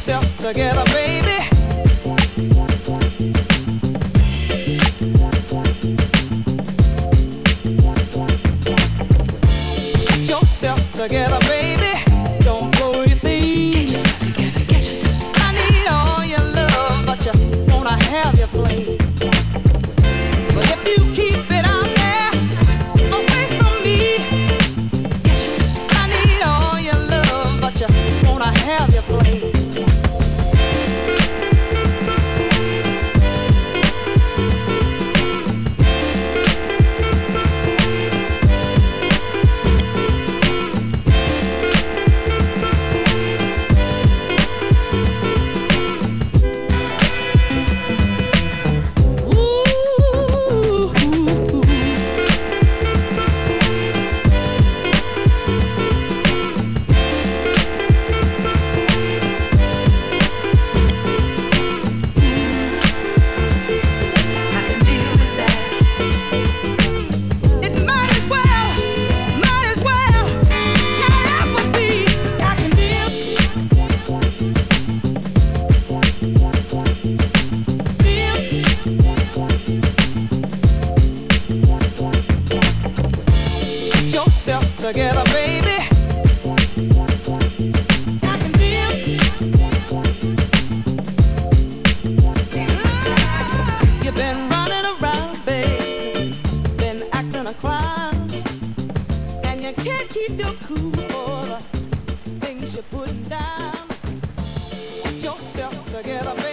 yourself together, baby. Get yourself together, baby. Don't blow your thing. Get yourself together, get yourself. I need all your love, but you wanna have your flame. But if you keep it out there, away from me, get yourself. I need all your love, but you wanna have your flame. Yourself together, baby. I can feel. You've been running around, baby, been acting a clown, and you can't keep your cool for the things you're putting down. Get yourself together, baby.